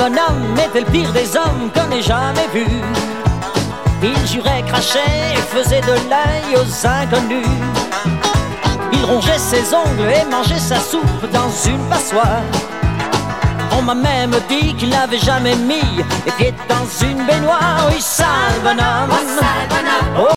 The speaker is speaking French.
bonhomme était le pire des hommes qu'on ait jamais vu. Il jurait, crachait et faisait de l'œil aux inconnus. Il rongeait ses ongles et mangeait sa soupe dans une passoire. On m'a même dit qu'il n'avait jamais mis les pieds dans une baignoire. Oui, sale bonhomme.